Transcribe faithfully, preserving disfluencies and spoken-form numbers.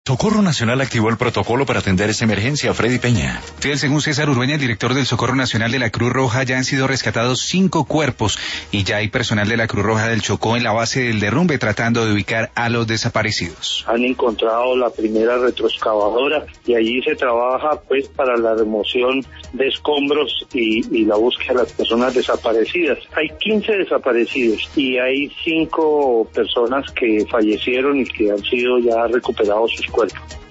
Socorro Nacional activó el protocolo para atender esa emergencia. Freddy Peña. Fidel, según César Urueña, el director del Socorro Nacional de la Cruz Roja, ya han sido rescatados cinco cuerpos y ya hay personal de la Cruz Roja del Chocó en la base del derrumbe tratando de ubicar a los desaparecidos. Han encontrado la primera retroexcavadora y allí se trabaja pues para la remoción de escombros y, y la búsqueda de las personas desaparecidas. Hay quince desaparecidos y hay cinco personas que fallecieron y que han sido ya recuperados sus cuerpos.